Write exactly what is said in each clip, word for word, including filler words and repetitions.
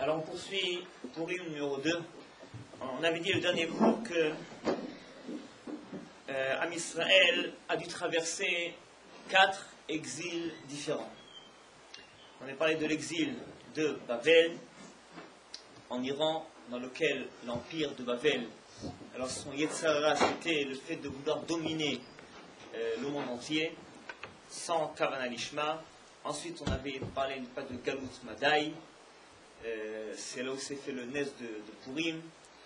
Alors on poursuit pour le numéro deux. On avait dit le dernier cours que euh, Am Israël a dû traverser quatre exils différents. On a parlé de l'exil de Babel en Iran, dans lequel l'empire de Babel, alors son Yetzirah, c'était le fait de vouloir dominer euh, le monde entier sans Kavanah Lishma. Ensuite, on avait parlé pas de Galut Madai, euh, c'est là où s'est fait le Nes de, de Purim.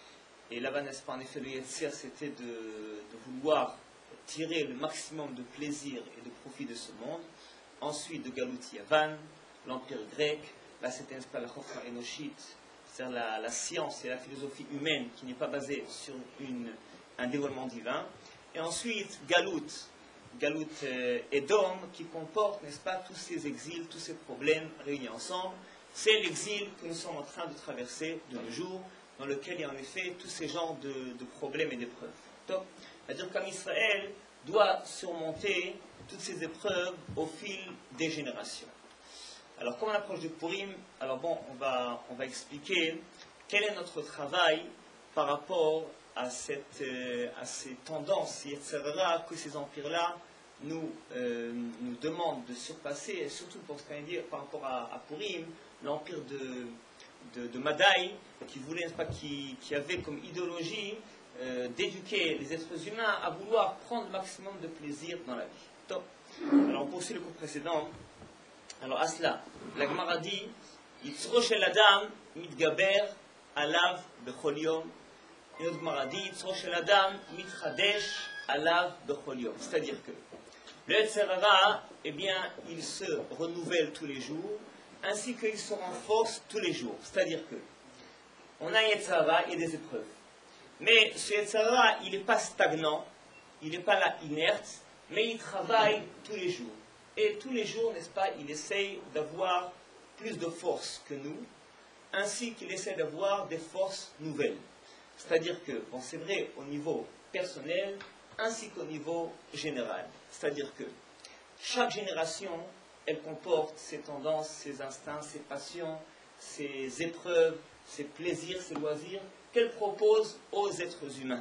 Et là-bas, n'est-ce pas, en effet, le Yetzir, c'était de, de vouloir tirer le maximum de plaisir et de profit de ce monde. Ensuite, de Galut Yavan, l'empire grec. Là, c'était, n'est-ce pas, la Chokma Enoshit, c'est-à-dire la, la science et la philosophie humaine qui n'est pas basée sur une, un dévoilement divin. Et ensuite, Galut, Galut euh, Edom, qui comporte, n'est-ce pas, tous ces exils, tous ces problèmes réunis ensemble. C'est l'exil que nous sommes en train de traverser de nos jours, dans lequel il y a en effet tous ces genres de, de problèmes et d'épreuves. C'est-à-dire qu'Am Israël doit surmonter toutes ces épreuves au fil des générations. Alors, comme on approche de Purim, alors bon, on va, on va expliquer quel est notre travail par rapport à, cette, euh, à ces tendances, et cetera, que ces empires-là nous, euh, nous demandent de surpasser, et surtout pour ce qu'on dit par rapport à, à Purim, l'empire de, de, de Madai, qui, voulait, pas, qui, qui avait comme idéologie euh, d'éduquer les êtres humains à vouloir prendre le maximum de plaisir dans la vie. Top. Alors, on poursuit le cours précédent. Alors, à cela, la Gemara dit Yitzro shel Adam mitgaber alav bechol yom. Et l'autre Gemara dit Yitzro shel Adam mitchadesh alav bechol yom. C'est-à-dire que le Yetzirah, eh bien, il se renouvelle tous les jours, ainsi qu'il se renforce tous les jours. C'est-à-dire que on a un Yetzirah et des épreuves. Mais ce Yetzirah, il n'est pas stagnant, il n'est pas là inerte, mais il travaille tous les jours. Et tous les jours, n'est-ce pas, il essaye d'avoir plus de force que nous, ainsi qu'il essaie d'avoir des forces nouvelles. C'est-à-dire que, bon, c'est vrai au niveau personnel, ainsi qu'au niveau général. C'est-à-dire que chaque génération, elle comporte ses tendances, ses instincts, ses passions, ses épreuves, ses plaisirs, ses loisirs, qu'elle propose aux êtres humains.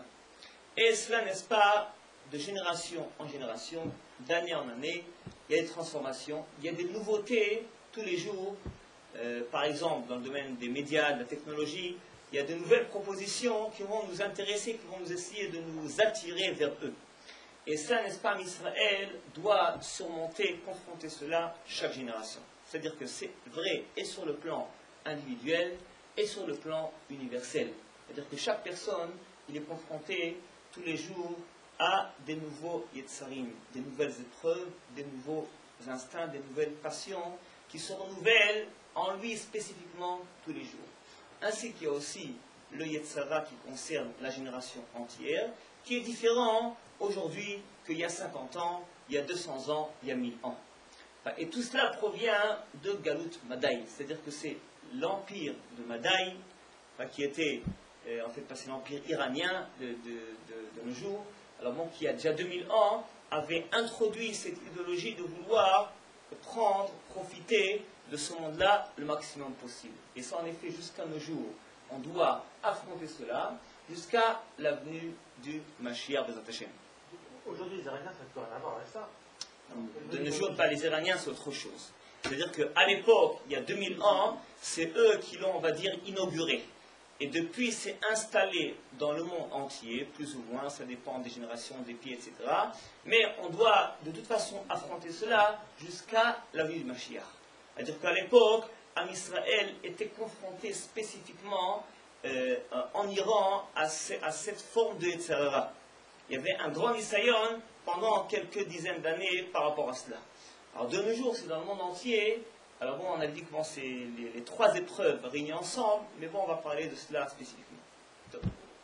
Et cela, n'est-ce pas, de génération en génération, d'année en année, il y a des transformations, il y a des nouveautés tous les jours. Euh, par exemple, dans le domaine des médias, de la technologie, il y a de nouvelles propositions qui vont nous intéresser, qui vont nous essayer de nous attirer vers eux. Et ça, n'est-ce pas, Israël doit surmonter, confronter cela chaque génération. C'est-à-dire que c'est vrai et sur le plan individuel et sur le plan universel. C'est-à-dire que chaque personne, il est confronté tous les jours à des nouveaux Yetzarim, des nouvelles épreuves, des nouveaux instincts, des nouvelles passions qui se renouvellent en lui spécifiquement tous les jours. Ainsi qu'il y a aussi le Yetzirah qui concerne la génération entière, qui est différent aujourd'hui qu'il y a cinquante ans, il y a deux cents ans, il y a mille ans. Et tout cela provient de Galut Madai, c'est-à-dire que c'est l'empire de Madai, qui était en fait c'est l'empire iranien de, de, de, de nos jours, alors bon, qui a déjà deux mille ans, avait introduit cette idéologie de vouloir prendre, profiter de ce monde-là le maximum possible. Et ça, en effet, jusqu'à nos jours, on doit affronter cela jusqu'à la venue du Mashiach Bezat Hashem. Aujourd'hui, les Iraniens, ça ne peut rien avoir avec ça. Non, de nos jours, pas les Iraniens, c'est autre chose. C'est-à-dire qu'à l'époque, il y a deux mille ans, c'est eux qui l'ont, on va dire, inauguré. Et depuis, c'est installé dans le monde entier, plus ou moins, ça dépend des générations, des pays, et cetera. Mais on doit de toute façon affronter cela jusqu'à la venue du Mashiach. C'est-à-dire qu'à l'époque, Am Israël était confronté spécifiquement euh, en Iran à, ce, à cette forme de Yetzirah. Il y avait un grand Nisayon pendant quelques dizaines d'années par rapport à cela. Alors de nos jours, c'est dans le monde entier. Alors bon, on a dit comment c'est les, les trois épreuves réunies ensemble, mais bon, on va parler de cela spécifiquement. Donc.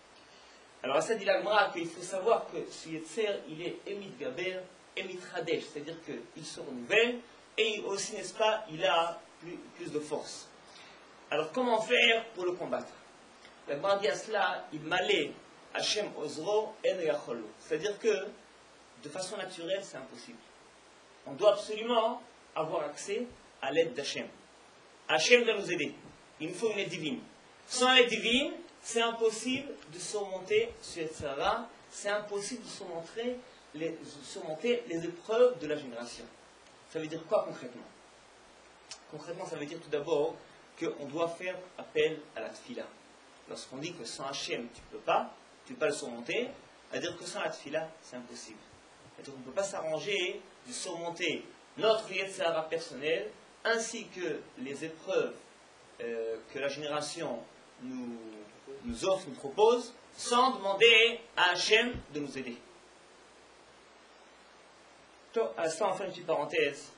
Alors à ça dit la Gemara qu'il faut savoir que ce Yetzer, il est Emit Gaber, Emit Hadesh, c'est-à-dire qu'il se renouvelle, et aussi, n'est-ce pas, il a plus, plus de force. Alors comment faire pour le combattre? La Gemara dit à cela, il malé Hashem Ozro en Yacholo. C'est-à-dire que, de façon naturelle, c'est impossible. On doit absolument avoir accès à l'aide d'Hachem. Hachem doit nous aider. Il nous faut une aide divine. Sans l'aide divine, c'est impossible de surmonter ce Yetzer Hara, c'est impossible de surmonter les, surmonter les épreuves de la génération. Ça veut dire quoi concrètement? Concrètement, ça veut dire tout d'abord qu'on doit faire appel à la tfila. Lorsqu'on dit que sans Hachem, tu ne peux pas, tu ne peux pas le surmonter, c'est-à-dire que sans la tfila, c'est impossible. C'est-à-dire qu'on ne peut pas s'arranger de surmonter notre Yetzer Hara personnel, ainsi que les épreuves euh, que la génération nous, nous offre, nous propose, sans demander à Hachem de nous aider. À l'instant, on fait une petite parenthèse.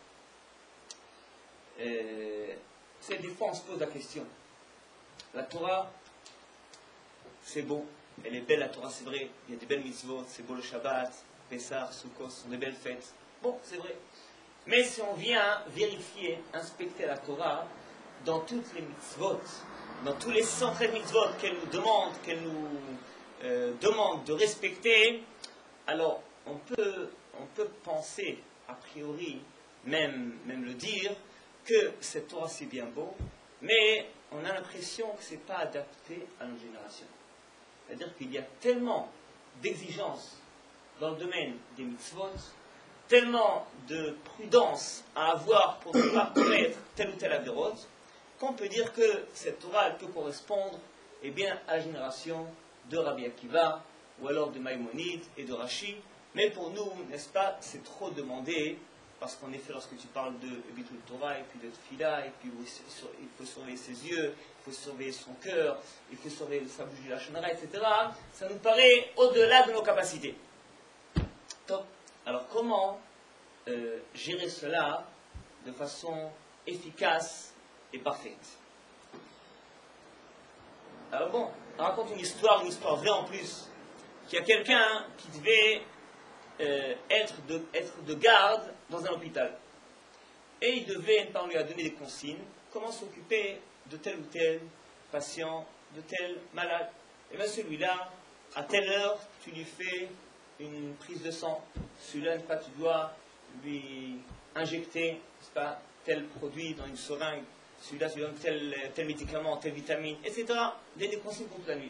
Euh, c'est des fois on se pose la question. La Torah, c'est beau, elle est belle la Torah, c'est vrai. Il y a des belles mitzvot, c'est beau le Shabbat, Pessah, Sukkot, ce sont des belles fêtes. Bon, c'est vrai. Mais si on vient vérifier, inspecter la Torah, dans toutes les mitzvot, dans tous les cent treize mitzvot qu'elle nous demande, qu'elle nous euh, demande de respecter, alors on peut, on peut penser, a priori, même, même le dire, que cette Torah c'est bien beau, mais on a l'impression que ce n'est pas adapté à nos générations. C'est-à-dire qu'il y a tellement d'exigences dans le domaine des mitzvot, tellement de prudence à avoir pour ne pas commettre telle ou telle avérote, qu'on peut dire que cette Torah elle peut correspondre eh bien, à la génération de Rabbi Akiva, ou alors de Maïmonide et de Rashi, mais pour nous, n'est-ce pas, c'est trop demandé, parce qu'en effet, lorsque tu parles de Bitul Torah, et puis de Tfila, et puis il faut surveiller ses yeux, il faut surveiller son cœur, il faut surveiller sa bouche du Lachonara, et cetera, ça nous paraît au-delà de nos capacités. Top. Alors comment euh, gérer cela de façon efficace et parfaite? Alors bon, on raconte une histoire, une histoire vraie en plus, qu'il y a quelqu'un qui devait euh, être, de, être de garde dans un hôpital. Et il devait, on lui a donné des consignes, comment s'occuper de tel ou tel patient, de tel malade. Et bien celui-là, à telle heure, tu lui fais une prise de sang. Celui-là, pas, tu dois lui injecter, n'est-ce pas, tel produit dans une seringue. Celui-là, tu lui donnes tel, tel médicament, telle vitamine, et cetera. Donne des consignes pour toute la nuit.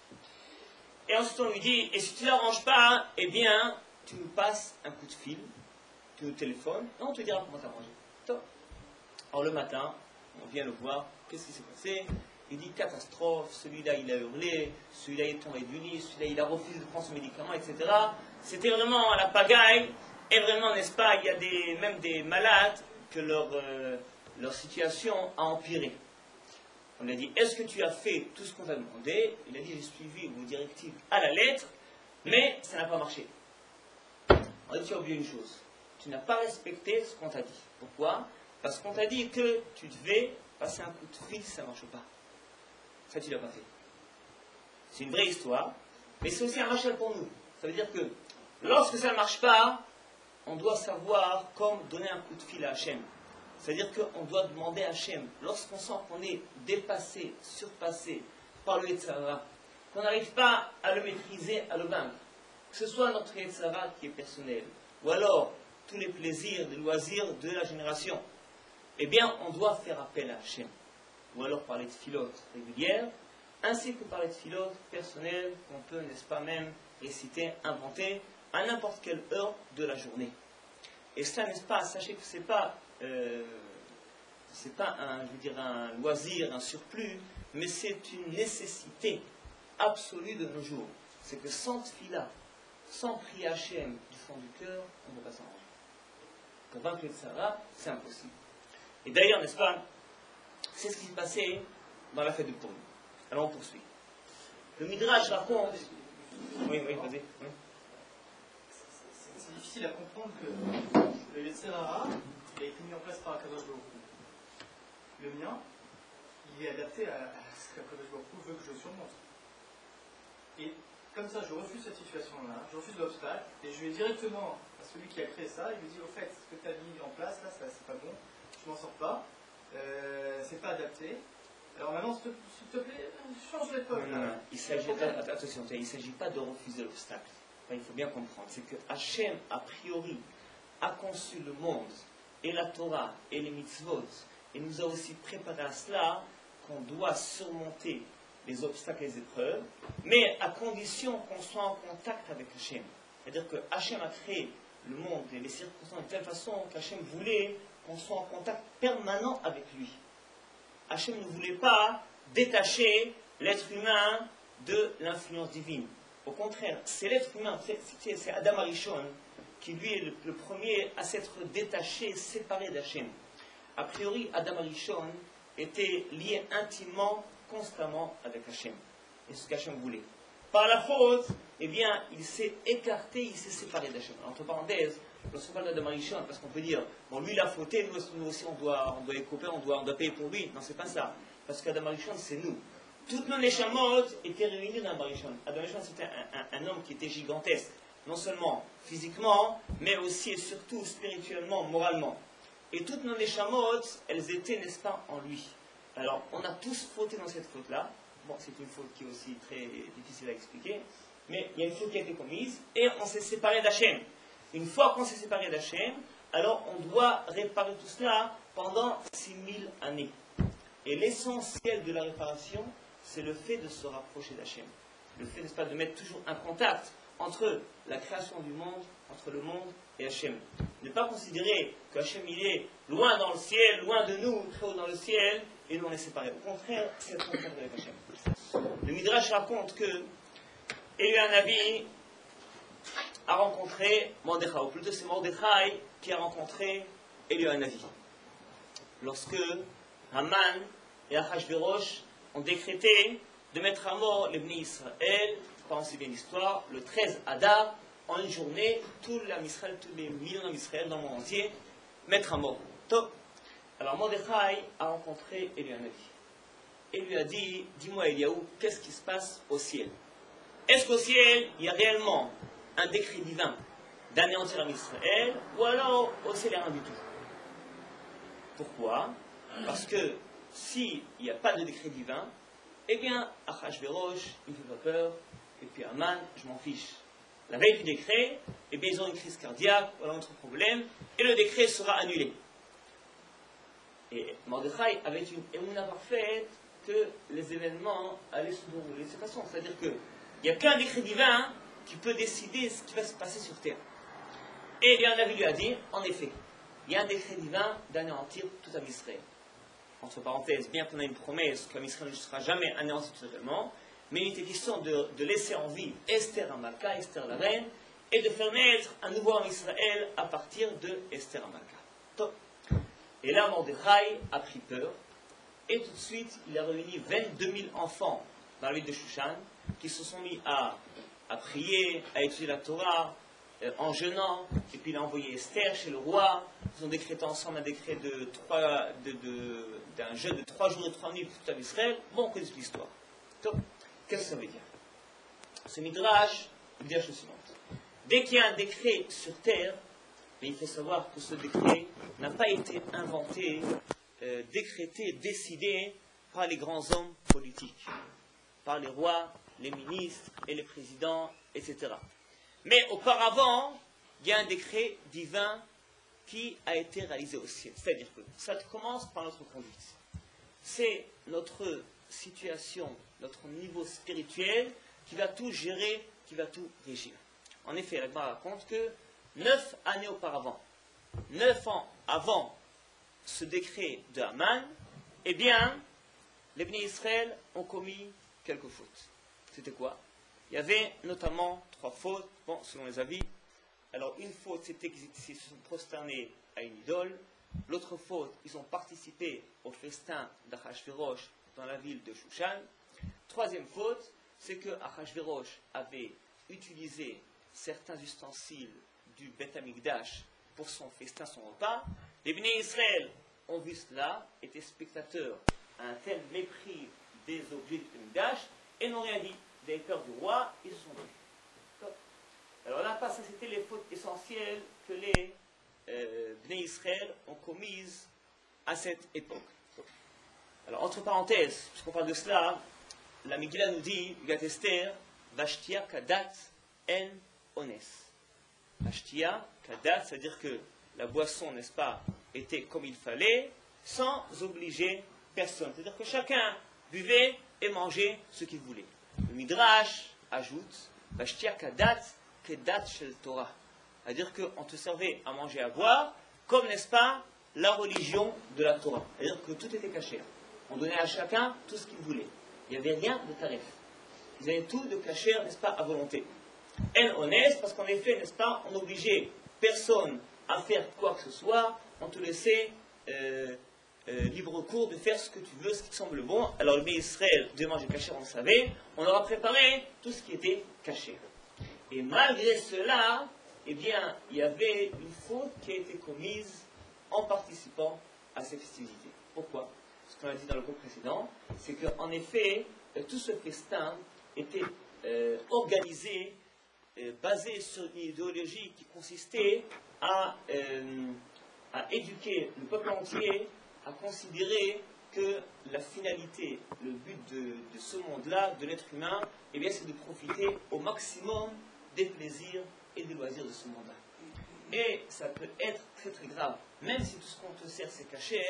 Et ensuite, on lui dit, et si tu ne l'arranges pas, eh bien, tu nous passes un coup de fil, tu nous téléphones, et on te dira comment t'arranger. Top. Alors le matin, on vient le voir, qu'est-ce qui s'est passé? Il dit catastrophe, celui-là il a hurlé, celui-là il est tombé du lit, celui-là il a refusé de prendre son médicament, et cetera. C'était vraiment à la pagaille, et vraiment, n'est-ce pas, il y a des, même des malades que leur, euh, leur situation a empiré. On lui a dit, est-ce que tu as fait tout ce qu'on t'a demandé? Il a dit, j'ai suivi vos directives à la lettre, mais ça n'a pas marché. On a dit, tu as oublié une chose, tu n'as pas respecté ce qu'on t'a dit. Pourquoi? Parce qu'on t'a dit que tu devais passer un coup de fil si ça ne marche pas. Ça, tu ne l'as pas fait. C'est une vraie histoire, mais c'est aussi un machal pour nous. Ça veut dire que lorsque ça ne marche pas, on doit savoir comme donner un coup de fil à Hachem. C'est-à-dire qu'on doit demander à Hachem, lorsqu'on sent qu'on est dépassé, surpassé par le Yetzer Hara, qu'on n'arrive pas à le maîtriser, à le vaincre, que ce soit notre Yetzer Hara qui est personnel, ou alors tous les plaisirs, les loisirs de la génération, eh bien, on doit faire appel à Hachem. Ou alors par les tfilotes régulières, ainsi que par les tfilotes personnelles qu'on peut, n'est-ce pas, même réciter, inventer, à n'importe quelle heure de la journée. Et cela, n'est-ce pas, sachez que ce n'est pas, euh, c'est pas un, je veux dire, un loisir, un surplus, mais c'est une nécessité absolue de nos jours. C'est que sans tfila, sans prier Hachem du fond du cœur, on ne peut pas s'arranger. Pour vaincre le Yetzer Hara, c'est impossible. Et d'ailleurs, n'est-ce pas, c'est ce qui s'est passé dans la fête de Purim. Alors on poursuit. Le Midrash raconte... Oui, oui, vas-y. Oui. C'est difficile à comprendre que le Yetzer Hara, il a été mis en place par Akadosh Baruch Hu. Le mien, il est adapté à, à ce qu'Akadosh Baruch Hu veut que je surmonte. Et comme ça, je refuse cette situation-là, je refuse l'obstacle, et je vais directement à celui qui a créé ça, et lui dis, au fait, ce que tu as mis en place, là, ça, c'est pas bon, je m'en sors pas, euh, c'est pas adapté. Alors maintenant, s'il te, s'il te plaît, change l'époque. Non, non, non. Il s'agit pas, attention, il ne s'agit pas de refuser l'obstacle. Enfin, il faut bien comprendre, c'est que Hachem, a priori, a conçu le monde, et la Torah, et les mitzvot, et nous a aussi préparé à cela qu'on doit surmonter les obstacles et les épreuves, mais à condition qu'on soit en contact avec Hachem. C'est-à-dire que Hachem a créé le monde et les circonstances de telle façon qu'Hachem voulait qu'on soit en contact permanent avec lui. Hachem ne voulait pas détacher l'être humain de l'influence divine. Au contraire, c'est l'être humain, c'est, c'est Adam Arishon, qui lui est le, le premier à s'être détaché, séparé d'Hachem. A priori, Adam Arishon était lié intimement, constamment avec Hachem. Et ce qu'Hachem voulait. Par la faute, eh bien, il s'est écarté, il s'est séparé d'Hachem. Entre parenthèses, lorsqu'on parle d'Adam Arishon, parce qu'on peut dire, bon, lui il a fauté, nous, nous aussi on doit, on doit écoper, on doit, on doit payer pour lui. Non, c'est pas ça. Parce qu'Adam Arishon, c'est nous. Toutes nos neshamot étaient réunies dans Adam Arishon. Adam Arishon, c'était un, un, un homme qui était gigantesque. Non seulement physiquement, mais aussi et surtout spirituellement, moralement. Et toutes nos neshamot, elles étaient, n'est-ce pas, en lui. Alors, on a tous fauté dans cette faute-là. Bon, c'est une faute qui est aussi très difficile à expliquer. Mais il y a une faute qui a été commise, et on s'est séparé d'Hachem. Une fois qu'on s'est séparé d'Hachem, alors on doit réparer tout cela pendant six mille années. Et l'essentiel de la réparation, c'est le fait de se rapprocher d'Hachem. Le fait, n'est-ce pas, de mettre toujours un contact entre la création du monde, entre le monde et Hachem. Ne pas considérer que Hachem il est loin dans le ciel, loin de nous, très haut dans le ciel, et nous on est séparés. Au contraire, c'est le contraire avec Hachem. Le Midrash raconte que Élie Hanavi a rencontré Mordechai, ou plutôt c'est Mordechai qui a rencontré Élie Hanavi. Lorsque Haman et Achashverosh ont décrété de mettre à mort les Bnei Israël, pensez bien l'histoire, le treize Adar, en une journée, tous les Israël, tous les millions d'Israël dans le monde entier, mettre à mort. Top. Alors Mordechai a rencontré Élie Hanavi. Et lui a dit, dis-moi Eliaou, qu'est-ce qui se passe au ciel? Est-ce qu'au ciel, il y a réellement un décret divin d'anéantir Israël, ou alors au ciel, il n'y a rien du tout? Pourquoi? Parce que s'il n'y a pas de décret divin, eh bien, Achashverosh, il ne fait pas peur, et puis Haman, je m'en fiche. La veille du décret, eh bien, ils ont une crise cardiaque, voilà notre problème, et le décret sera annulé. Et Mordechai avait une émouna parfaite que les événements allaient se dérouler de cette façon. C'est-à-dire qu'il n'y a qu'un décret divin qui peut décider ce qui va se passer sur terre. Et il y en avait lui à dire, en effet, il y a un décret divin d'anéantir tout Israël. Entre parenthèses, bien qu'on ait une promesse qu'un Israël ne sera jamais anéanti totalement, mais il était question de, de laisser en vie Esther Amalka, Esther la reine, et de faire naître un nouveau homme Israël à partir de Esther Amalka. Top. Et là, Mordechai a pris peur, et tout de suite, il a réuni vingt-deux mille enfants dans la ville de Shushan, qui se sont mis à, à prier, à étudier la Torah, euh, en jeûnant, et puis il a envoyé Esther chez le roi. Ils ont décrété ensemble un décret de trois, de, de, d'un jeûne de trois jours et trois nuits pour tout Israël. Bon, on connaît toute l'histoire. Donc, qu'est-ce que ça veut dire? Ce Midrash, il dit la chose suivante. Dès qu'il y a un décret sur terre, mais il faut savoir que ce décret n'a pas été inventé, euh, décrété, décidé par les grands hommes politiques, par les rois, les ministres et les présidents, et cetera. Mais auparavant, il y a un décret divin qui a été réalisé au ciel. C'est-à-dire que ça commence par notre conduite. C'est notre situation, notre niveau spirituel qui va tout gérer, qui va tout régir. En effet, la Gemara raconte que neuf années auparavant, neuf ans avant ce décret de Haman, eh bien, les Bnei Israël ont commis quelques fautes. C'était quoi? Il y avait notamment trois fautes, bon, selon les avis. Alors, une faute, c'était qu'ils se sont prosternés à une idole. L'autre faute, ils ont participé au festin d'Achashverosh dans la ville de Shushan. Troisième faute, c'est que Achashverosh avait utilisé certains ustensiles du Beth Amikdash pour son festin, son repas. Les Bnei Israël ont vu cela, étaient spectateurs à un tel mépris des objets du Beth Amikdash et n'ont rien dit. Des peurs du roi, ils se sont dit. Alors là, ça c'était les fautes essentielles que les euh, Bnei Israël ont commises à cette époque. Alors, entre parenthèses, puisqu'on parle de cela, la Megillah nous dit, Gat Esther, Vashtia Kadat En Ones. Vashtia Kadat, c'est-à-dire que la boisson, n'est-ce pas, était comme il fallait, sans obliger personne. C'est-à-dire que chacun buvait et mangeait ce qu'il voulait. Le Midrash ajoute Vashtia kadat kedat shel Torah. C'est-à-dire qu'on te servait à manger et à boire, comme, n'est-ce pas, la religion de la Torah. C'est-à-dire que tout était caché. On donnait à chacun tout ce qu'il voulait. Il n'y avait rien de tarif. Ils avaient tout de caché, n'est-ce pas, à volonté. En honnête, parce qu'en effet, n'est-ce pas, on n'obligeait personne à faire quoi que ce soit, on te laissait euh, euh, libre cours de faire ce que tu veux, ce qui te semble bon. Alors le pays Israël, de manger caché, on le savait, on leur a préparé tout ce qui était caché. Et malgré cela, eh bien, il y avait une faute qui a été commise en participant à ces festivités. Pourquoi? Ce qu'on a dit dans le cours précédent, c'est qu'en effet, euh, tout ce festin était euh, organisé, euh, basé sur une idéologie qui consistait à, euh, à éduquer le peuple entier, à considérer que la finalité, le but de, de ce monde-là, de l'être humain, eh bien, c'est de profiter au maximum des plaisirs et des loisirs de ce monde-là. Et ça peut être très très grave, même si tout ce qu'on te sert c'est caché,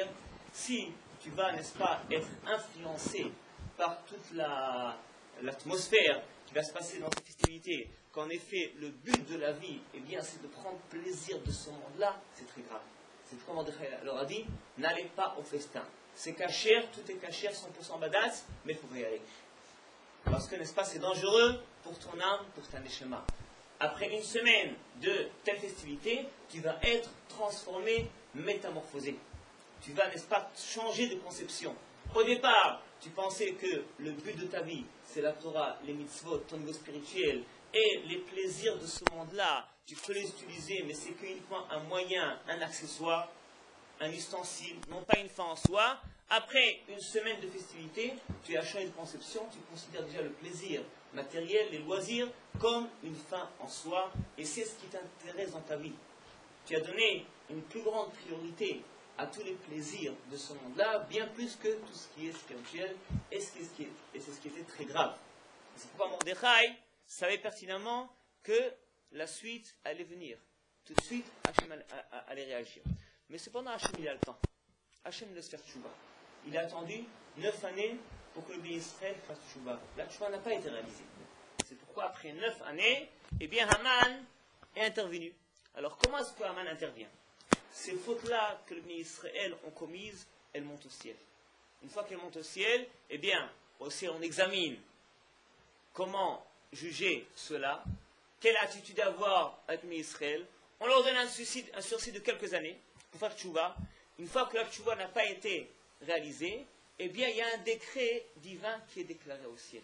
si tu vas, n'est-ce pas, être influencé par toute la, l'atmosphère qui va se passer dans ces festivités, qu'en effet le but de la vie, eh bien, c'est de prendre plaisir de ce monde-là, c'est très grave. C'est comme Mordechai leur a dit, n'allez pas au festin. C'est caché, tout est caché, cent pour cent badass, mais il faut y aller. Parce que, n'est-ce pas, c'est dangereux pour ton âme, pour ta neshama. Après une semaine de telle festivité, tu vas être transformé, métamorphosé. Tu vas, n'est-ce pas, changer de conception. Au départ, tu pensais que le but de ta vie, c'est la Torah, les mitzvot, ton niveau spirituel, et les plaisirs de ce monde-là, tu peux les utiliser, mais c'est qu'uniquement un moyen, un accessoire, un ustensile, non pas une fin en soi. Après une semaine de festivité, tu as changé de conception, tu considères déjà le plaisir matériel, les loisirs, comme une fin en soi, et c'est ce qui t'intéresse dans ta vie. Tu as donné une plus grande priorité à tous les plaisirs de ce monde-là, bien plus que tout ce qui est spirituel, et c'est ce qui, ce qui était très grave. C'est pourquoi Mordechai savait pertinemment que la suite allait venir. Tout de suite, Hachem allait réagir. Mais cependant, Hachem, il a le temps. Hachem laisse faire tchouva. Il a attendu neuf années pour que le pays Israël fasse tchouva. La tchouva n'a pas été réalisée. C'est pourquoi, après neuf années, eh bien, Haman est intervenu. Alors, comment est-ce que Haman intervient? Ces fautes-là que le pays Israël ont commises, elles montent au ciel. Une fois qu'elles montent au ciel, eh bien, aussi on examine comment juger cela, quelle attitude avoir avec le pays Israël. On leur donne un sursis, un sursis de quelques années pour faire tchouva. Une fois que la tchouva n'a pas été réalisée, eh bien, il y a un décret divin qui est déclaré au ciel.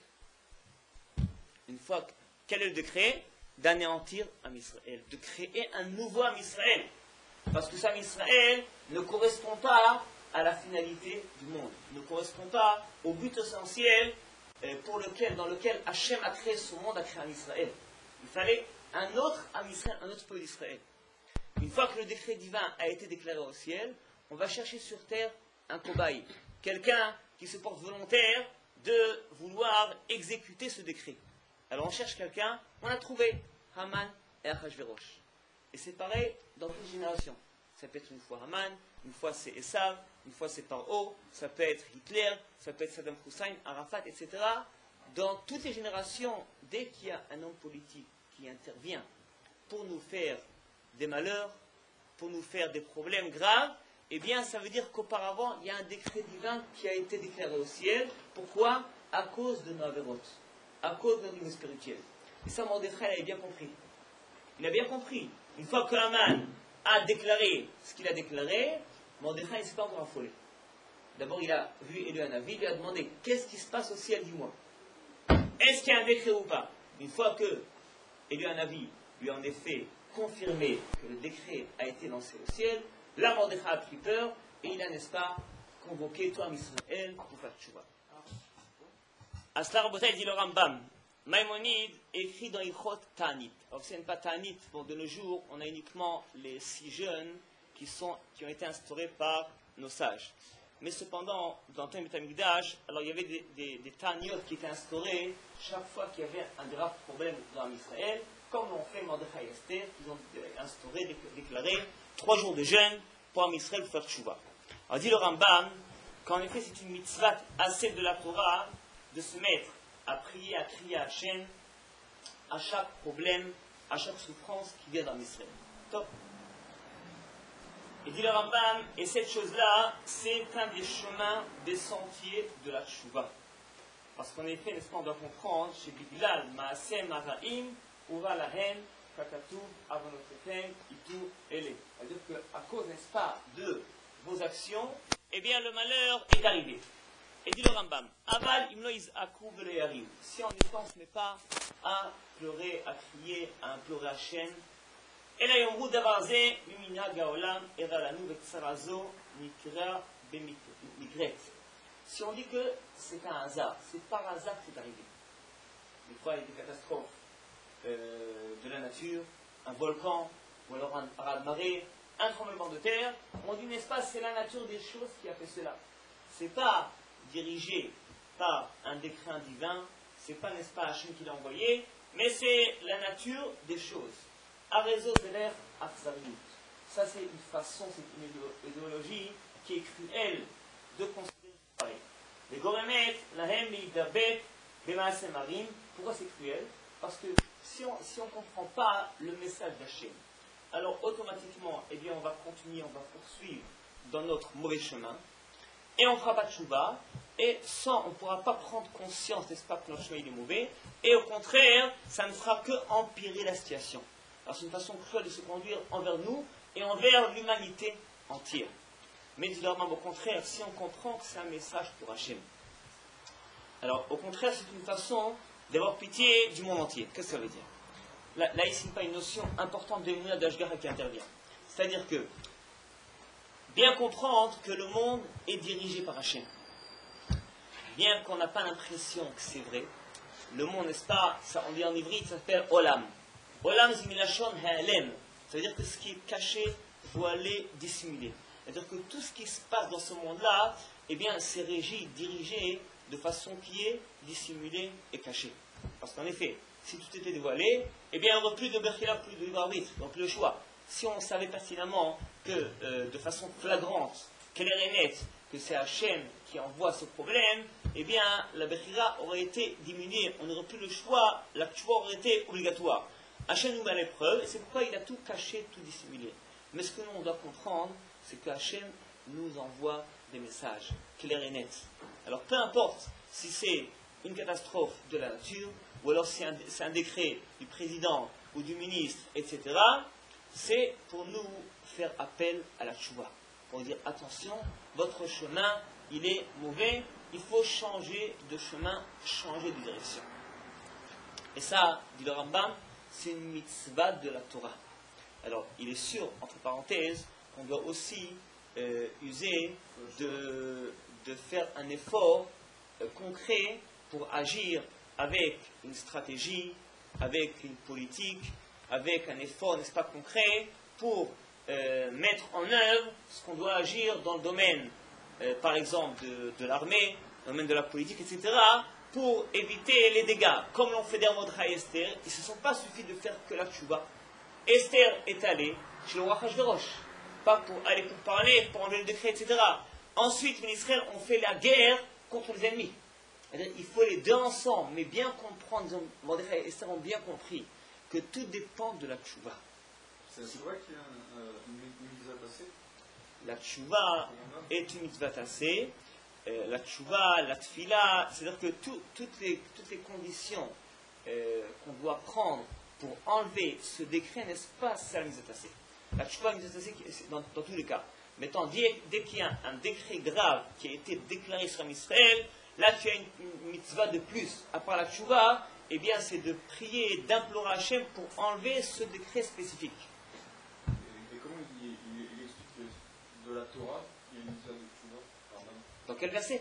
Une fois que, quel est le décret? D'anéantir Am Israël, de créer un nouveau Am Israël. Parce que ça, Am Israël ne correspond pas à la finalité du monde, ne correspond pas au but essentiel pour lequel, dans lequel Hachem a créé ce monde, a créé Am Israël. Il fallait un autre Am Israël, un autre peuple d'Israël. Une fois que le décret divin a été déclaré au ciel, on va chercher sur terre un cobaye, quelqu'un qui se porte volontaire de vouloir exécuter ce décret. Alors on cherche quelqu'un, on a trouvé Haman et Achashverosh. Et c'est pareil dans toutes les générations. Ça peut être une fois Haman, une fois c'est Esav, une fois c'est Paro, ça peut être Hitler, ça peut être Saddam Hussein, Arafat, et cetera. Dans toutes les générations, dès qu'il y a un homme politique qui intervient pour nous faire des malheurs, pour nous faire des problèmes graves, eh bien, ça veut dire qu'auparavant, il y a un décret divin qui a été déclaré au ciel. Pourquoi? À cause de nos avérotes, à cause de notre niveau spirituel. Et ça, Mordechai avait bien compris. Il a bien compris. Une fois que Haman a déclaré ce qu'il a déclaré, Mordechai ne s'est pas encore affolé. D'abord, il a vu Élie Hanavi, il lui a demandé qu'est-ce qui se passe au ciel, dis-moi. Est-ce qu'il y a un décret ou pas? Une fois que Élie Hanavi lui a en effet confirmé que le décret a été lancé au ciel, là, Mordechai a pris peur et il a, n'est-ce pas, convoqué toi, Israël, pour faire tchouva. Asla Rabotai dit le Rambam. Maïmonide écrit dans Ilchot Ta'anit. Alors, ce n'est pas Ta'anit. Bon, de nos jours, on a uniquement les six jeunes qui, sont, qui ont été instaurés par nos sages. Mais cependant, dans le temps du Beth Amikdash, alors il y avait des, des, des Ta'aniyot qui étaient instaurés chaque fois qu'il y avait un grave problème dans Israël, comme l'ont fait Mordechai et Esther, ils ont instauré, déclaré trois jours de jeûne pour Am Israël pour faire tchouva. Alors dit le Rambam qu'en effet c'est une mitzvah assez de la Torah de se mettre à prier, à crier à Hachem à chaque problème, à chaque souffrance qui vient dans Israël. Top. Et dit le Rambam, et cette chose-là, c'est un des chemins, des sentiers de la Tchouva. Parce qu'en effet, n'est-ce pas, on doit comprendre, chez Biglal, Maaseh Maraim, Ura Lahen, Kakatu, Avonotechem, Itu, Ele. C'est-à-dire qu'à cause, n'est-ce pas, de vos actions, eh bien le malheur est arrivé. Et dit le Rambam, Aval imlo iz'aku velo yariv. Si en effet on ne se met pas à pleurer, à crier, à implorer Hachem, אלא יאמרו דבר זה ממנהג העולם הראה לנו וצרה זו נקרא במקראת. Si on dit que c'est un hasard, c'est par hasard que c'est arrivé. Des fois il y a des catastrophes euh, de la nature, un volcan, ou alors un raz-de-marée, un tremblement de terre, on dit n'est-ce pas, c'est la nature des choses qui a fait cela. C'est pas dirigé par un décret divin, c'est pas, n'est-ce pas, Hachem qui l'a envoyé, mais c'est la nature des choses. Arezo Zeler Achzariut. Ça, c'est une façon, c'est une idéologie qui est cruelle de considérer pareil. Les Goremet, Lahem, Idabet, Bemaase Marim. Pourquoi c'est cruel? Parce que si on si on ne comprend pas le message d'Hachem, alors automatiquement, eh bien, on va continuer, on va poursuivre dans notre mauvais chemin, et on ne fera pas de chouba, et sans, on ne pourra pas prendre conscience, n'est-ce pas, que notre chemin il est mauvais, et au contraire, ça ne fera que empirer la situation. Alors c'est une façon cruelle de se conduire envers nous et envers l'humanité entière. Mais au contraire, si on comprend que c'est un message pour Hachem, alors au contraire c'est une façon d'avoir pitié du monde entier. Qu'est-ce que ça veut dire? Là, là ici, pas une notion importante de Mouna d'Ashgara qui intervient. C'est-à-dire que bien comprendre que le monde est dirigé par Hachem. Bien qu'on n'a pas l'impression que c'est vrai, le monde, n'est-ce pas, ça, on dit en ivri, ça s'appelle Olam. Olam zimilashon ha'alem. C'est-à-dire que ce qui est caché, voilé, dissimulé. C'est-à-dire que tout ce qui se passe dans ce monde-là, eh bien, c'est régi, dirigé de façon qui est dissimulée et cachée. Parce qu'en effet, si tout était dévoilé, eh bien, il n'y aurait plus de berkhila, plus de libre arbitre, donc plus le choix. Si on savait pertinemment que, euh, de façon flagrante, qu'elle est nette, que c'est Hachem qui envoie ce problème, eh bien, la berkhila aurait été diminuée, on n'aurait plus le choix, la tchouva aurait été obligatoire. Hachem nous met à l'épreuve, et c'est pourquoi il a tout caché, tout dissimulé. Mais ce que nous on doit comprendre, c'est que Hachem nous envoie des messages clairs et nets. Alors peu importe si c'est une catastrophe de la nature, ou alors si c'est un, c'est un décret du président ou du ministre, et cetera, c'est pour nous faire appel à la tchouva. Pour dire attention, votre chemin, il est mauvais, il faut changer de chemin, changer de direction. Et ça, dit le Rambam, c'est une mitzvah de la Torah. Alors, il est sûr, entre parenthèses, qu'on doit aussi euh, user de, de faire un effort euh, concret pour agir avec une stratégie, avec une politique, avec un effort, n'est-ce pas, concret, pour euh, mettre en œuvre ce qu'on doit agir dans le domaine, euh, par exemple, de, de l'armée, dans le domaine de la politique, et cetera, pour éviter les dégâts. Comme l'ont fait Mordechai et Esther, ils ne se sont pas suffi de faire que la tchouba. Esther est allée chez le roi Achashverosh, pas pour aller pour parler, pour enlever le décret, et cetera. Ensuite, les Israël ont fait la guerre contre les ennemis. C'est-à-dire, il faut les deux ensemble, mais bien comprendre, Mordechai et Esther ont bien compris que tout dépend de la tchouba. C'est la tchouba qui est euh, une mitzvah tassée? La tchouba est une mitzvah tassée. Euh, la tchouva, la tfila, c'est-à-dire que tout, toutes, les, toutes les conditions euh, qu'on doit prendre pour enlever ce décret, n'est-ce pas, c'est la mitzvah tassée. La tchouva, la mitzvah tassée, dans, dans tous les cas. Maintenant, dès, dès qu'il y a un décret grave qui a été déclaré sur Israël, là tu as une, une mitzvah de plus. À part la tchouva, eh bien c'est de prier, d'implorer Hachem pour enlever ce décret spécifique. Et, et comment il, il, il explique que de la Torah, il y a une mitzvah de tchouva? Dans quel verset?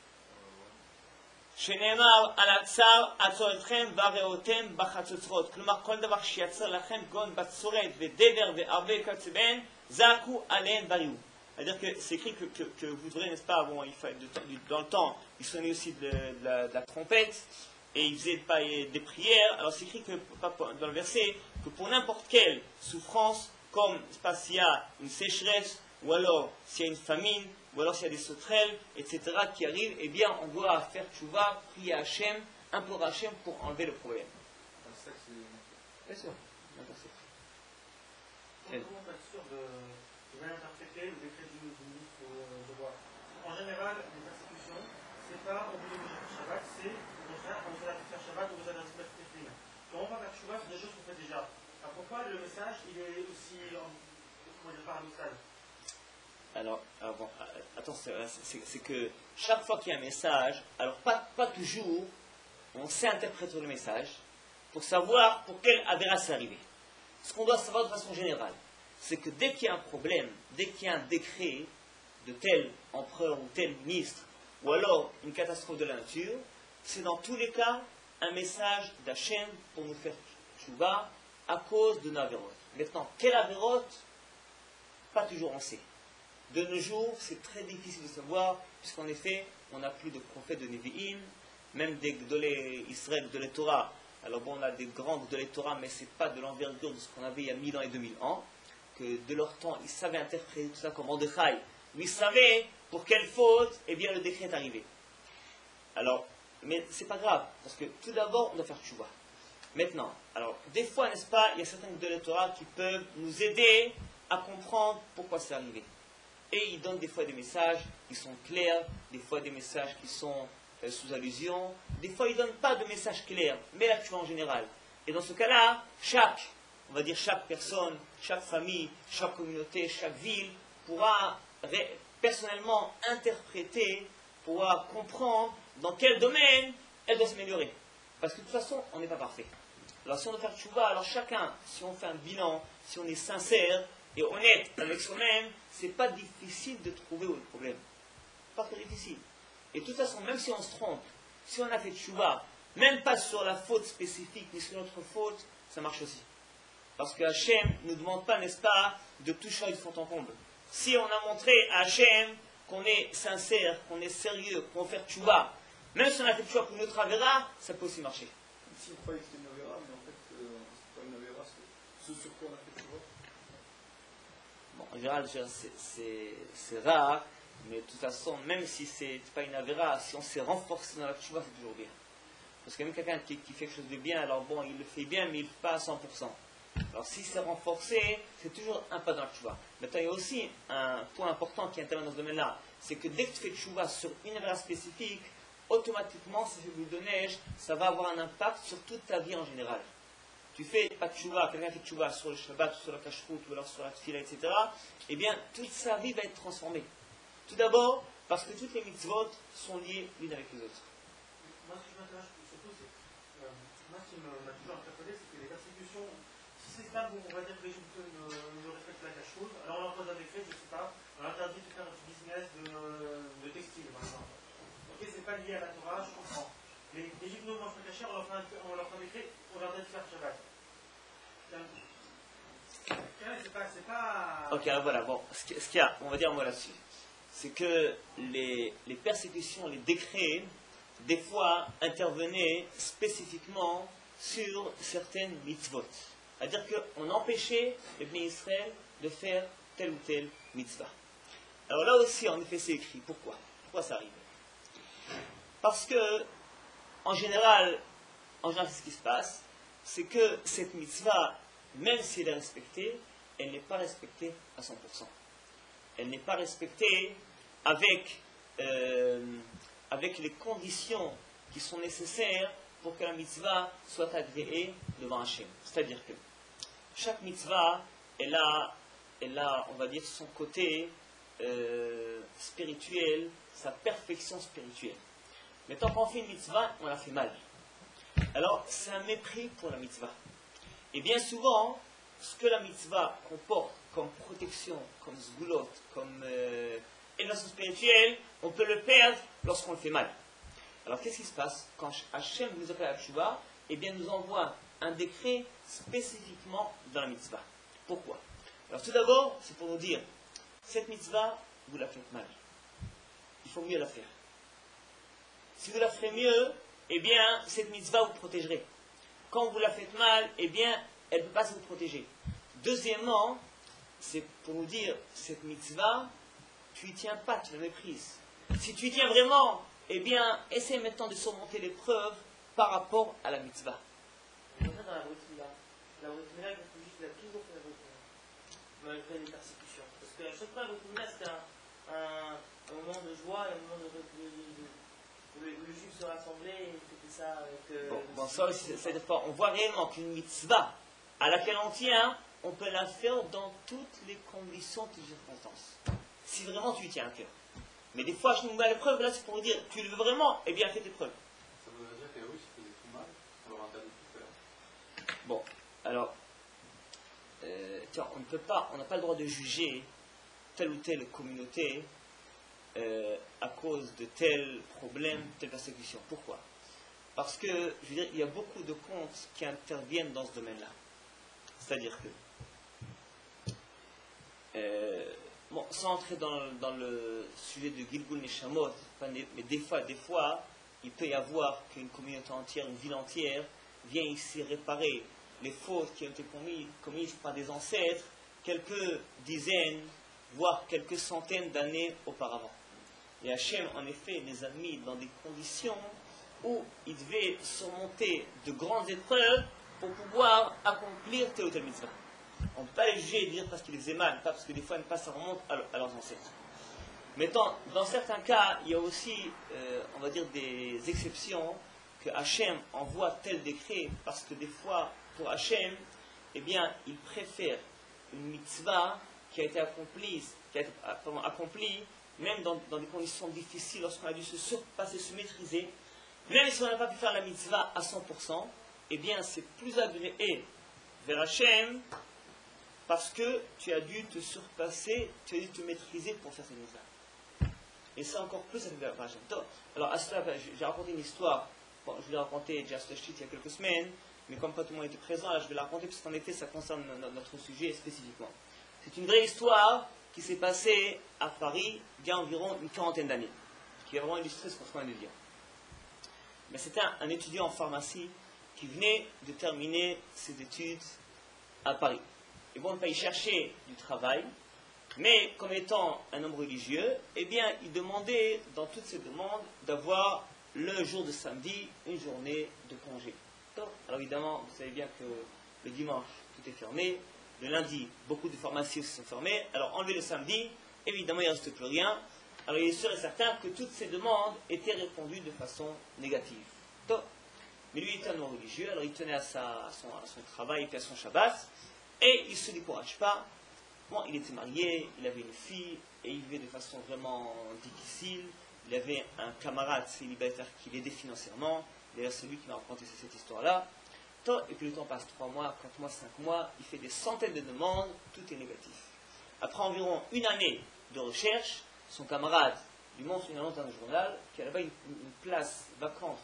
שנאמר על הצער עצור אתכם וראותם בחצוצרות. כלומר כל דבר שיצר לכם כגון בצורת ודבר וערבי וכיוצא בהן זעקו עליהן בריאו. C'est-à-dire que c'est écrit que, que, que vous devrez, n'est-ce pas, bon, il fallait de, de, dans le temps, ils sonnaient aussi de, de, la, de la trompette et ils faisaient pas, des prières. Alors c'est écrit que, dans le verset, que pour n'importe quelle souffrance, comme pas s'il y a une sécheresse ou alors s'il y a une famine, ou alors s'il y a des sauterelles, et cetera qui arrivent, eh bien on doit faire tchouva, prier Hachem, implorer Hachem pour enlever le problème. C'est ça que c'est. Bien sûr. Comment être sûr de, de bien interpréter le décret du ministre de Bois? En général, les persécutions, c'est pas on vous oblige à faire Shabbat, c'est au contraire, on vous a fait faire Shabbat, on vous a dit de faire. Quand on va faire Shabbat, c'est des choses qu'on fait déjà. Alors pourquoi le message, il est aussi, comment dire, paradoxal? Alors, alors bon, attends, c'est que chaque fois qu'il y a un message, alors pas, pas toujours, on sait interpréter le message pour savoir pour quelle avéra c'est arrivé. Ce qu'on doit savoir de façon générale, c'est que dès qu'il y a un problème, dès qu'il y a un décret de tel empereur ou tel ministre, ou alors une catastrophe de la nature, c'est dans tous les cas un message d'Hachem pour nous faire tchouva à cause de nos avérotes. Maintenant, quelle avérote? Pas toujours on sait. De nos jours, c'est très difficile de savoir, puisqu'en effet, on n'a plus de prophètes de Nevi'im, même des Gdolé Israël, de la Torah. Alors bon, on a des grands de la Torah, mais ce n'est pas de l'envergure de ce qu'on avait il y a mille ans et deux mille ans, que de leur temps, ils savaient interpréter tout ça comme Mordechai. Ils savaient pour quelle faute, eh bien, le décret est arrivé. Alors, mais c'est pas grave, parce que tout d'abord, on doit faire tchouva. Maintenant, alors, des fois, n'est-ce pas, il y a certains de la Torah qui peuvent nous aider à comprendre pourquoi c'est arrivé. Et ils donnent des fois des messages qui sont clairs, des fois des messages qui sont euh, sous allusion, des fois ils ne donnent pas de messages clairs, mais la tchouva en général. Et dans ce cas-là, chaque, on va dire chaque personne, chaque famille, chaque communauté, chaque ville pourra ré- personnellement interpréter, pourra comprendre dans quel domaine elle doit s'améliorer. Parce que de toute façon, on n'est pas parfait. Alors si on doit faire tchouva, alors chacun, si on fait un bilan, si on est sincère et honnête avec soi-même, c'est pas difficile de trouver où est le problème. Pas très difficile. Et de toute façon, même si on se trompe, si on a fait tchouva, même pas sur la faute spécifique, mais sur notre faute, ça marche aussi. Parce que Hachem ne nous demande pas, n'est-ce pas, de tout changer de fond en comble. Si on a montré à Hachem qu'on est sincère, qu'on est sérieux, qu'on fait tchouva, même si on a fait tchouva pour notre avéra, ça peut aussi marcher. Si on croyait que c'était une avéra, mais en fait, euh, c'est pas une avéra, c'est ce sur quoi on a fait tchouva. Bon, en général, c'est rare, mais de toute façon, même si c'est pas une avéra, si on s'est renforcé dans la tchouva, c'est toujours bien. Parce que même quelqu'un qui, qui fait quelque chose de bien, alors bon, il le fait bien, mais il ne le fait pas à cent pour cent. Alors si c'est renforcé, c'est toujours un pas dans la tchouva. Maintenant, il y a aussi un point important qui intervient dans ce domaine-là, c'est que dès que tu fais tchouva sur une avéra spécifique, automatiquement, si c'est boule de neige, ça va avoir un impact sur toute ta vie en général. Tu fais pas de tchouva, quelqu'un fait tchouva sur le Shabbat, sur la cache-route, ou alors sur la tefila, et cetera, eh bien, toute sa vie va être transformée. Tout d'abord, parce que toutes les mitzvot sont liées l'une avec les autres. Moi, ce qui m'intéresse surtout, c'est, euh, moi, ce qui m'a toujours interpellé, c'est que les persécutions, si c'est pas, bon, on va dire que l'Égypte ne, ne respecte pas la chose, alors on leur pose un décret, je sais pas, on interdit de faire du business de, de textile, par exemple. Ok, c'est pas lié à la Torah, je comprends. Les Égyptiens mangent pas cacher, on leur fait un, on leur fait un décret, on leur dit de faire Shabbat. C'est pas, c'est pas... Ok, alors voilà, bon, ce qu'il y a, on va dire moi là-dessus, c'est que les, les persécutions, les décrets, des fois intervenaient spécifiquement sur certaines mitzvot. C'est-à-dire qu'on empêchait les Bnei Israël de faire telle ou telle mitzvah. Alors là aussi, en effet, c'est écrit. Pourquoi? Pourquoi ça arrive? Parce que, en général, en général, ce qui se passe, c'est que cette mitzvah, même si elle est respectée, elle n'est pas respectée à cent pour cent. Elle n'est pas respectée avec, euh, avec les conditions qui sont nécessaires pour que la mitzvah soit agréée devant Hachem. C'est-à-dire que chaque mitzvah, elle a, elle a, on va dire, son côté euh, spirituel, sa perfection spirituelle. Mais tant qu'on fait une mitzvah, on la fait mal. Alors, c'est un mépris pour la mitzvah. Et bien souvent, ce que la mitzvah comporte comme protection, comme zgoulot, comme euh, élévation spirituelle, on peut le perdre lorsqu'on le fait mal. Alors, qu'est-ce qui se passe? Quand Hachem nous appelle à la tchouva, eh bien, nous envoie un décret spécifiquement dans la mitzvah. Pourquoi? Alors, tout d'abord, c'est pour nous dire, cette mitzvah, vous la faites mal. Il faut mieux la faire. Si vous la ferez mieux, eh bien, cette mitzvah vous protégerez. Quand vous la faites mal, eh bien, elle ne peut pas se vous protéger. Deuxièmement, c'est pour nous dire, cette mitzvah, tu y tiens pas, tu la méprises. Si tu y tiens vraiment, eh bien, essaie maintenant de surmonter l'épreuve par rapport à la mitzvah. On est dans la Brit Mila. La Brit Mila, il faut juste la toujours fait la Brit Mila, malgré les persécutions. Parce qu'à chaque fois, la Brit Mila, c'était un, un, un moment de joie et un moment de, de, de, de, où le, le juif se rassemblait et c'était ça avec. Euh, bon, bon, ça aussi, ça dépend. On voit réellement qu'une mitzvah à laquelle on tient, on peut la faire dans toutes les conditions, toutes les circonstances. Si vraiment tu y tiens à cœur. Mais des fois, je nous mets à l'épreuve, là, c'est pour vous dire, tu le veux vraiment, eh bien, fais tes preuves. Ça voudrait dire qu'à eux, ils faisaient tout mal, on leur interdit de tout faire. Bon, alors, euh, tiens, on ne peut pas, on n'a pas le droit de juger telle ou telle communauté euh, à cause de tel problème, telle persécution. Pourquoi? Parce que, je veux dire, il y a beaucoup de contes qui interviennent dans ce domaine-là. C'est-à-dire que, euh, bon, sans entrer dans, dans le sujet de Gilgul Neshamot, mais des fois, des fois, il peut y avoir qu'une communauté entière, une ville entière, vient ici réparer les fautes qui ont été commises, commises par des ancêtres quelques dizaines, voire quelques centaines d'années auparavant. Et Hachem, en effet, les a mis dans des conditions où il devait surmonter de grandes épreuves pour pouvoir accomplir telle ou telle mitzvah. On ne peut pas les juger et dire parce qu'ils les faisaient mal, pas parce que des fois, pas ça remonte à, à leurs ancêtres. Mais dans, dans certains cas, il y a aussi, euh, on va dire, des exceptions que Hachem envoie tel décret parce que des fois, pour Hachem, eh bien, il préfère une mitzvah qui a été accomplie, qui a été, pardon, accomplie même dans, dans des conditions difficiles, lorsqu'on a dû se surpasser, se maîtriser, même si on n'a pas pu faire la mitzvah à cent pour cent, eh bien, c'est plus agréé vers Hachem parce que tu as dû te surpasser, tu as dû te maîtriser pour faire cette mitzvah. Et c'est encore plus agréé vers Hachem. Alors, à cela, j'ai raconté une histoire, bon, je l'ai raconté déjà sur le shit il y a quelques semaines, mais comme pas tout le monde était présent, là, je vais la raconter parce qu'en effet, ça concerne notre sujet spécifiquement. C'est une vraie histoire qui s'est passée à Paris il y a environ une quarantaine d'années, qui va vraiment illustrer ce qu'on est en train de dire. Mais c'était un, un étudiant en pharmacie qui venait de terminer ses études à Paris. Et bon, il cherchait du travail, mais comme étant un homme religieux, eh bien, il demandait dans toutes ses demandes d'avoir le jour de samedi une journée de congé. Alors évidemment, vous savez bien que le dimanche, tout est fermé. Le lundi, beaucoup de pharmacies aussi sont fermées. Alors enlever le samedi, évidemment, il ne reste plus rien. Alors il est sûr et certain que toutes ces demandes étaient répondues de façon négative. Donc, mais lui était un homme religieux, alors il tenait à, sa, à, son, à son travail et à son Shabbat, et il ne se décourage pas. Bon, il était marié, il avait une fille, et il vivait de façon vraiment difficile. Il avait un camarade célibataire qui l'aidait financièrement. D'ailleurs, c'est lui qui m'a raconté cette histoire-là. Et puis le temps passe trois mois, quatre mois, cinq mois, il fait des centaines de demandes, tout est négatif. Après environ une année de recherche, son camarade lui montre une annonce dans le journal qu'il y a là-bas une, une place vacante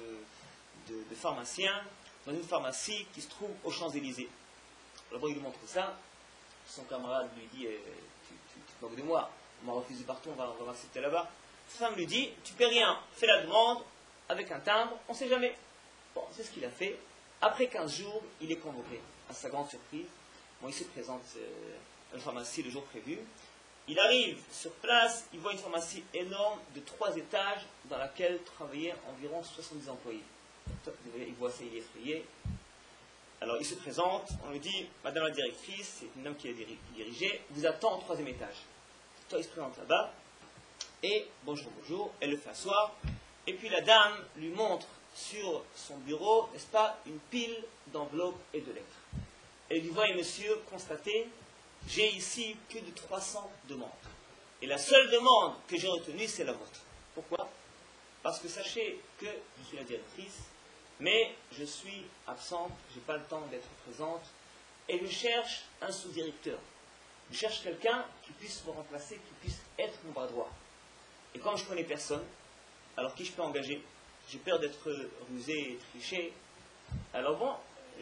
de, de, de pharmacien dans une pharmacie qui se trouve aux Champs-Élysées. Alors il lui montre ça, son camarade lui dit eh, tu, tu, tu te moques de moi, on m'a refusé partout, on va, on va m'accepter là-bas. Sa femme lui dit tu paies rien, fais la demande avec un timbre, on ne sait jamais. Bon, c'est ce qu'il a fait. Après quinze jours, il est convoqué, à sa grande surprise. Bon, il se présente euh, à la pharmacie le jour prévu. Il arrive sur place, il voit une pharmacie énorme de trois étages dans laquelle travaillaient environ soixante-dix employés. Il voit ça, il est effrayé. Alors il se présente, on lui dit, Madame la directrice, c'est une dame qui est dirigée, vous attend au troisième étage. Toi, il se présente là-bas, et bonjour, bonjour, elle le fait asseoir, et puis la dame lui montre sur son bureau, n'est-ce pas, une pile d'enveloppes et de lettres. Elle lui dit, voyez monsieur, constatez, j'ai ici plus de trois cents demandes. Et la seule demande que j'ai retenue, c'est la vôtre. Pourquoi? Parce que sachez que je suis la directrice, mais je suis absente, je n'ai pas le temps d'être présente, et je cherche un sous-directeur. Je cherche quelqu'un qui puisse me remplacer, qui puisse être mon bras droit. Et comme je ne connais personne, alors qui je peux engager? J'ai peur d'être rusé et triché. Alors bon,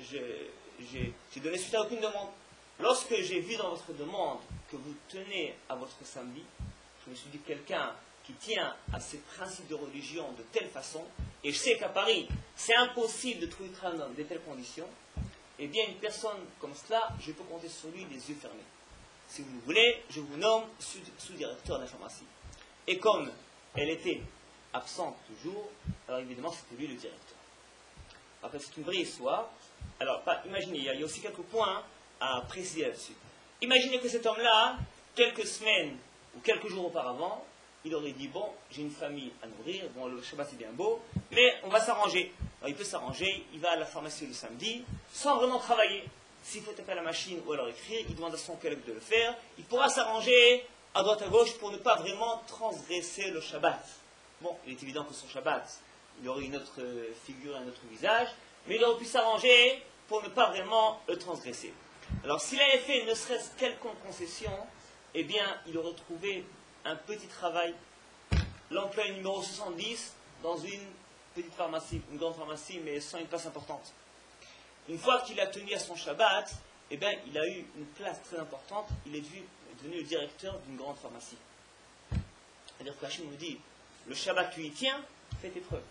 j'ai donné suite à aucune demande. Lorsque j'ai vu dans votre demande que vous tenez à votre samedi, je me suis dit quelqu'un qui tient à ses principes de religion de telle façon, et je sais qu'à Paris, c'est impossible de trouver travail dans de telles conditions, eh bien une personne comme cela, je peux compter sur lui les yeux fermés. si vous voulez, je vous nomme sous-directeur de la pharmacie. Et comme elle était absente toujours, alors évidemment, c'était lui le directeur. Après, c'est une vraie histoire. Alors, pas, imaginez, il y a aussi quelques points à préciser là-dessus. Imaginez que cet homme-là, quelques semaines ou quelques jours auparavant, il aurait dit, bon, j'ai une famille à nourrir, bon, le Shabbat c'est bien beau, mais on va s'arranger. Alors, il peut s'arranger, il va à la pharmacie le samedi, sans vraiment travailler. S'il faut taper à la machine ou alors écrire, il demande à son collègue de le faire. Il pourra s'arranger à droite à gauche pour ne pas vraiment transgresser le Shabbat. Bon, il est évident que son Shabbat, il aurait une autre figure, un autre visage, mais il aurait pu s'arranger pour ne pas vraiment le transgresser. Alors, s'il avait fait ne serait-ce quelconque concession, eh bien, il aurait trouvé un petit travail, l'employé numéro soixante-dix, dans une petite pharmacie, une grande pharmacie, mais sans une place importante. Une fois qu'il a tenu à son Shabbat, eh bien, il a eu une place très importante, il est devenu, devenu le directeur d'une grande pharmacie. C'est-à-dire que Hachem nous dit, le Shabbat tu y tiens, fais tes preuves.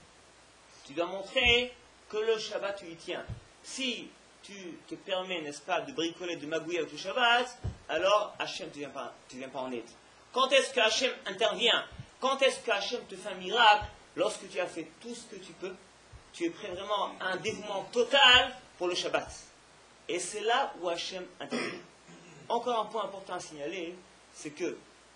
Tu dois montrer que le Shabbat tu y tiens. Si tu te permets, n'est-ce pas, de bricoler, de magouiller avec le Shabbat, alors Hachem ne vient pas, tu viens pas en aide. Quand est-ce que Hachem intervient? Quand est-ce que Hachem te fait un miracle? Lorsque tu as fait tout ce que tu peux, tu es prêt vraiment à un dévouement total pour le Shabbat. Et c'est là où Hachem intervient. Encore un point important à signaler, c'est que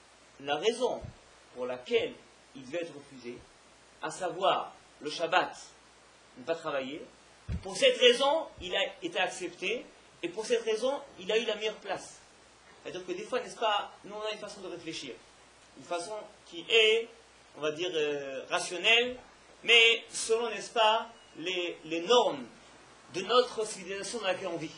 la raison pour laquelle il devait être refusé, à savoir le Shabbat, ne pas travailler, pour cette raison, il a été accepté, et pour cette raison, il a eu la meilleure place. C'est-à-dire que des fois, n'est-ce pas, nous on a une façon de réfléchir, une façon qui est, on va dire, euh, rationnelle, mais selon, n'est-ce pas, les, les normes de notre civilisation dans laquelle on vit.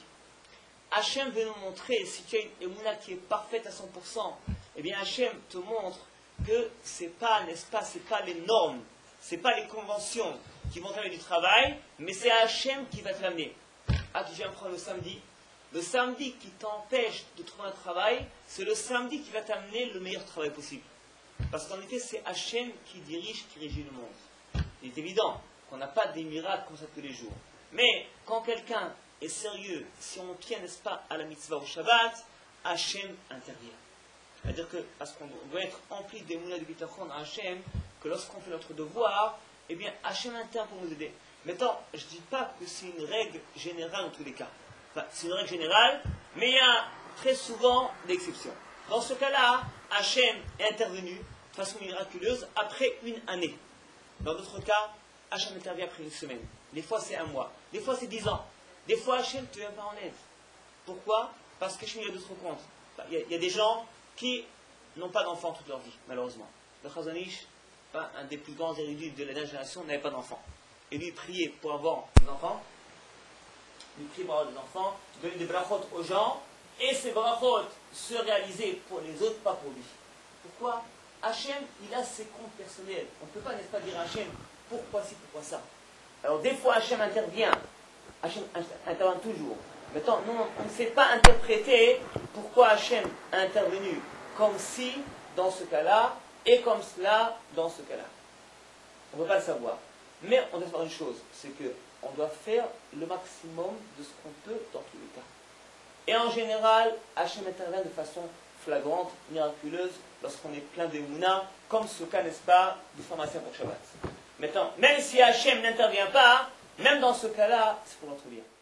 Hachem veut nous montrer, si tu as une émouna qui est parfaite à cent pour cent, eh bien Hachem te montre que c'est pas, n'est-ce pas, c'est pas les normes, c'est pas les conventions qui vont t'amener du travail, mais c'est Hachem qui va te l'amener. Ah, tu viens prendre le samedi. Le samedi qui t'empêche de trouver un travail, c'est le samedi qui va t'amener le meilleur travail possible. Parce qu'en effet, c'est Hachem qui dirige, qui régit le monde. Il est évident qu'on n'a pas des miracles comme ça tous les jours. Mais quand quelqu'un est sérieux, si on tient, n'est-ce pas, à la mitzvah au Shabbat, Hachem intervient. C'est-à-dire que, parce qu'on doit être empli des mounas de bitachon à Hachem, que lorsqu'on fait notre devoir, eh bien, Hachem intervient pour nous aider. Maintenant, je ne dis pas que c'est une règle générale dans tous les cas. Enfin, c'est une règle générale, mais il y a très souvent des exceptions. Dans ce cas-là, Hachem est intervenu de façon miraculeuse après une année. Dans d'autres cas, Hachem intervient après une semaine. Des fois, c'est un mois. Des fois, c'est dix ans. Des fois, Hachem ne te vient pas en aide. Pourquoi? Parce que Hachem a d'autres comptes. Il y, a, il y a des gens qui n'ont pas d'enfants toute leur vie, malheureusement. Le Chazon Ish, un des plus grands érudits de la dernière génération, n'avait pas d'enfants. Et lui, il priait pour avoir des enfants. Il priait pour avoir des enfants, donner des brachot aux gens, et ces brachot se réalisaient pour les autres, pas pour lui. Pourquoi? Hachem, il a ses comptes personnels. On ne peut pas, n'est-ce pas, dire à Hachem, pourquoi ci, pourquoi ça. Alors, des fois, Hachem intervient. Hachem intervient toujours. Maintenant, nous, on ne sait pas interpréter pourquoi Hachem a intervenu comme si, dans ce cas-là, et comme cela, dans ce cas-là. On ne peut pas le savoir. Mais on doit savoir une chose, c'est qu'on doit faire le maximum de ce qu'on peut dans tous les cas. Et en général, Hachem intervient de façon flagrante, miraculeuse, lorsqu'on est plein de mouna, comme ce cas, n'est-ce pas, du pharmacien pour Shabbat. Maintenant, même si Hachem n'intervient pas, même dans ce cas-là, c'est pour notre bien.